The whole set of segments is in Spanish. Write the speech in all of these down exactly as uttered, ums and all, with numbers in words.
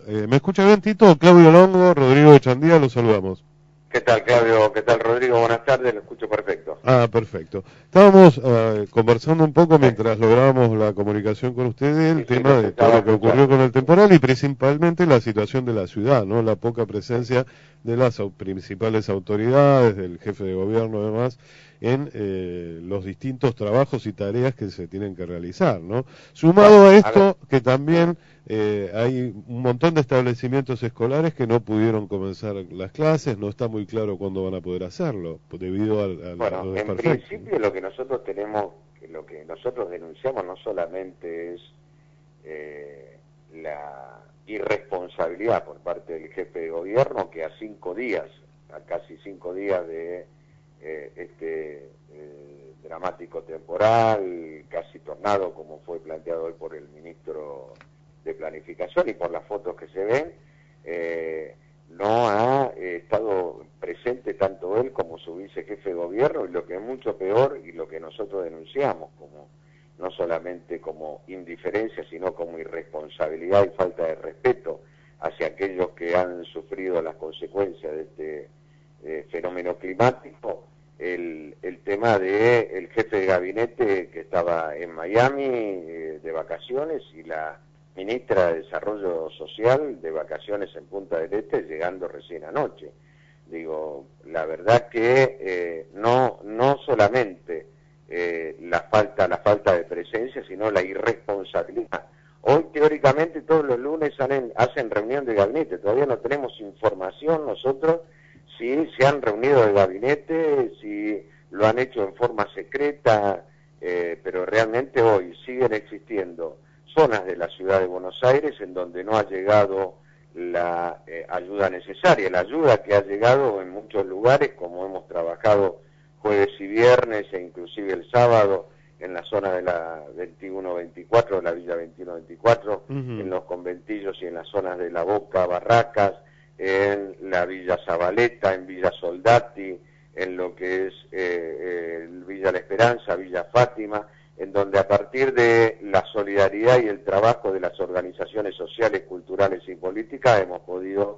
Eh, ¿me escucha bien, Tito? Claudio Longo, Rodrigo Echandía, los saludamos. ¿Qué tal, Claudio? ¿Qué tal, Rodrigo? Buenas tardes, lo escucho perfecto. Ah, perfecto. Estábamos uh, conversando un poco mientras lográbamos la comunicación con ustedes el Sí, sí, tema los de todo estaba lo que ocurrió escuchando. con el temporal y principalmente la situación de la ciudad, ¿no? La poca presencia de las au- principales autoridades, del jefe de gobierno y demás, en eh, los distintos trabajos y tareas que se tienen que realizar, ¿no? Bueno, Sumado a a ver, esto, que también eh, hay un montón de establecimientos escolares que no pudieron comenzar las clases, no está muy claro cuándo van a poder hacerlo, debido al, al- a bueno, los en desperfectos, ¿no? principio lo que nosotros tenemos, lo que nosotros denunciamos no solamente es eh, la irresponsabilidad por parte del jefe de gobierno, que a cinco días, a casi cinco días de eh, este eh, dramático temporal, casi tornado, como fue planteado hoy por el ministro de Planificación y por las fotos que se ven, eh, no ha eh, estado presente tanto él como su vicejefe de gobierno, y lo que es mucho peor, y lo que nosotros denunciamos como no solamente como indiferencia, sino como irresponsabilidad y falta de respeto hacia aquellos que han sufrido las consecuencias de este eh, fenómeno climático, el, el tema de el jefe de gabinete que estaba en Miami eh, de vacaciones, y la ministra de Desarrollo Social de vacaciones en Punta del Este, llegando recién anoche. Digo, la verdad que eh, no, no solamente eh, la falta, la falta de presencia, sino la irresponsabilidad. Hoy teóricamente todos los lunes hacen, hacen reunión de gabinete, todavía no tenemos información nosotros si se han reunido de gabinete, si lo han hecho en forma secreta, eh, pero realmente hoy siguen existiendo zonas de la ciudad de Buenos Aires en donde no ha llegado la eh, ayuda necesaria, la ayuda que ha llegado en muchos lugares, como hemos trabajado jueves y viernes e inclusive el sábado en la zona de la veintiuno veinticuatro, la Villa veintiuno veinticuatro, Uh-huh. en los conventillos y en las zonas de La Boca, Barracas, en la Villa Zabaleta, en Villa Soldati, en lo que es eh, eh, Villa La Esperanza, Villa Fátima, en donde a partir de la solidaridad y el trabajo de las organizaciones sociales, culturales y políticas hemos podido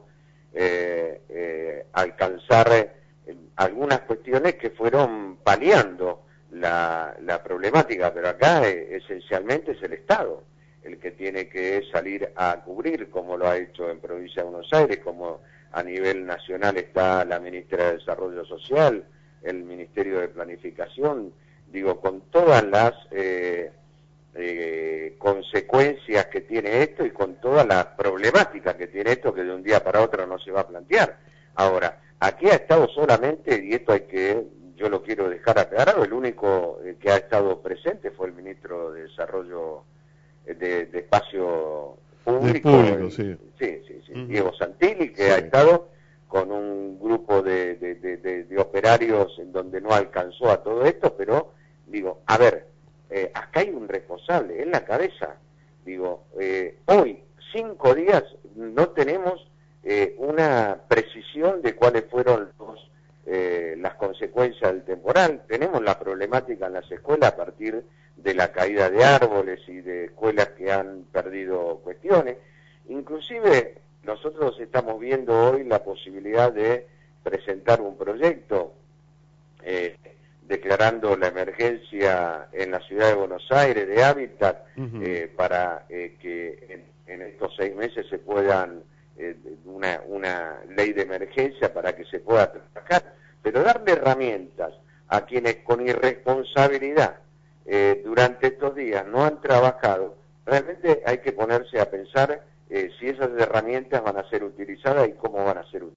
eh, eh, alcanzar eh, algunas cuestiones que fueron paliando la, la problemática, pero acá eh, esencialmente es el Estado el que tiene que salir a cubrir, como lo ha hecho en Provincia de Buenos Aires, como a nivel nacional está la ministra de Desarrollo Social, el Ministerio de Planificación, digo, con todas las eh, eh, consecuencias que tiene esto y con toda la problemática que tiene esto, que de un día para otro no se va a plantear. Ahora, aquí ha estado solamente, y esto hay que, yo lo quiero dejar aclarado, el único eh, que ha estado presente fue el ministro de Desarrollo de, de Espacio De Público, público, el, sí. sí, sí, sí, Uh-huh. Diego Santilli, que Sí. ha estado con un grupo de, de, de, de, de operarios en donde no alcanzó a todo esto, pero digo, a ver, eh, acá hay un responsable en la cabeza. Digo, eh, hoy, cinco días, no tenemos eh, una precisión de cuáles fueron los, eh, las consecuencias del temporal. Tenemos la problemática en las escuelas a partir de la caída de árboles y de escuelas que han perdido cuestiones. Inclusive nosotros estamos viendo hoy la posibilidad de presentar un proyecto eh, declarando la emergencia en la ciudad de Buenos Aires de hábitat, Uh-huh. eh, para eh, que en, en estos seis meses se puedan, eh, una, una ley de emergencia para que se pueda trabajar, pero darle herramientas a quienes con irresponsabilidad eh, durante estos días no han trabajado, realmente hay que ponerse a pensar eh, si esas herramientas van a ser utilizadas y cómo van a ser utilizadas.